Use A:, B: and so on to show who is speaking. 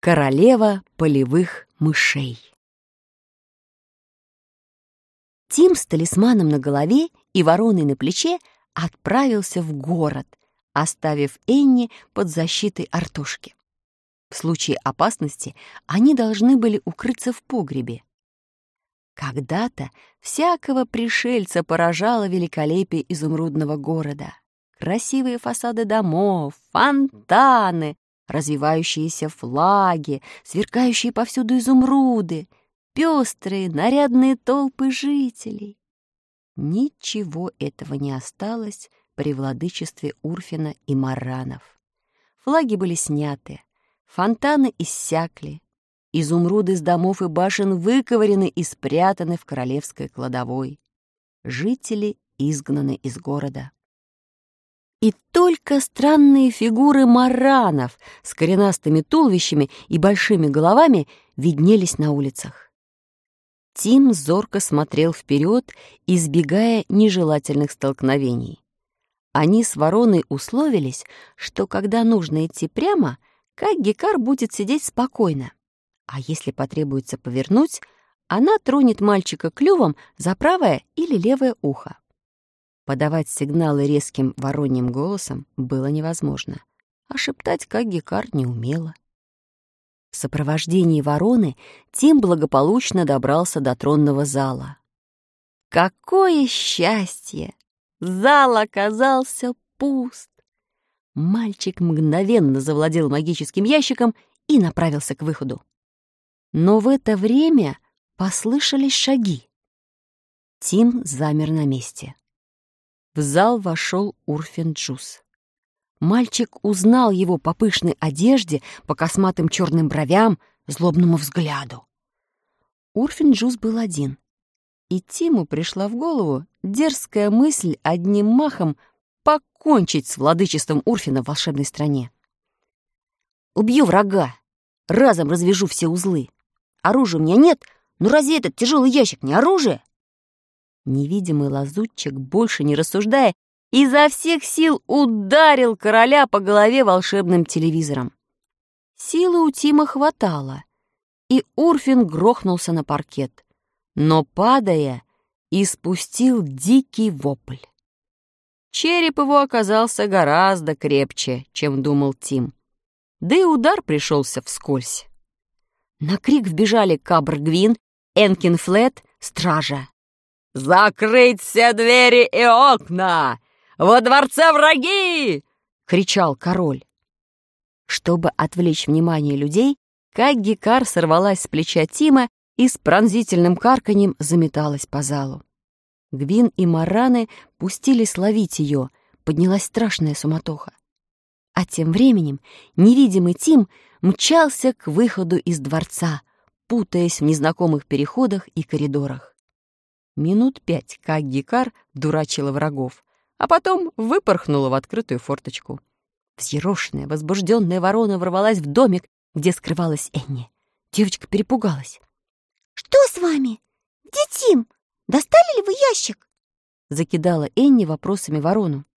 A: Королева полевых мышей. Тим с талисманом на голове и вороной на плече отправился в город, оставив Энни под защитой Артошки. В случае опасности они должны были укрыться в погребе. Когда-то всякого пришельца поражало великолепие изумрудного города. Красивые фасады домов, фонтаны, развивающиеся флаги, сверкающие повсюду изумруды, пестрые, нарядные толпы жителей. Ничего этого не осталось при владычестве Урфина и Марранов. Флаги были сняты, фонтаны иссякли, изумруды с домов и башен выковырены и спрятаны в королевской кладовой. Жители изгнаны из города. И только странные фигуры марранов с коренастыми туловищами и большими головами виднелись на улицах. Тим зорко смотрел вперед, избегая нежелательных столкновений. Они с вороной условились, что когда нужно идти прямо, Каггикар будет сидеть спокойно, а если потребуется повернуть, она тронет мальчика клювом за правое или левое ухо. Подавать сигналы резким вороньим голосом было невозможно, а шептать Каггикар не умела. В сопровождении вороны Тим благополучно добрался до тронного зала. Какое счастье! Зал оказался пуст. Мальчик мгновенно завладел магическим ящиком и направился к выходу. Но в это время послышались шаги. Тим замер на месте. В зал вошел Урфин Джюс. Мальчик узнал его по пышной одежде, по косматым черным бровям, злобному взгляду. Урфин Джюс был один, и Тиму пришла в голову дерзкая мысль одним махом покончить с владычеством Урфина в волшебной стране. «Убью врага, разом развяжу все узлы. Оружия у меня нет, но разве этот тяжелый ящик не оружие?» Невидимый лазутчик, больше не рассуждая, изо всех сил ударил короля по голове волшебным телевизором. Силы у Тима хватало, и Урфин грохнулся на паркет, но, падая, испустил дикий вопль. Череп его оказался гораздо крепче, чем думал Тим, да и удар пришелся вскользь. На крик вбежали Кабр-Гвин, Энкин-Флет, стража. «Закрыть все двери и окна! Во дворце враги!» — кричал король. Чтобы отвлечь внимание людей, Каггикар сорвалась с плеча Тима и с пронзительным карканьем заметалась по залу. Гвин и марраны пустились ловить ее, поднялась страшная суматоха. А тем временем невидимый Тим мчался к выходу из дворца, путаясь в незнакомых переходах и коридорах. Минут 5 Каггикар дурачила врагов, а потом выпорхнула в открытую форточку. Взъерошенная, возбужденная ворона ворвалась в домик, где скрывалась Энни. Девочка перепугалась.
B: «Что с вами? Где Тим? Достали ли вы ящик?»
A: Закидала Энни вопросами ворону.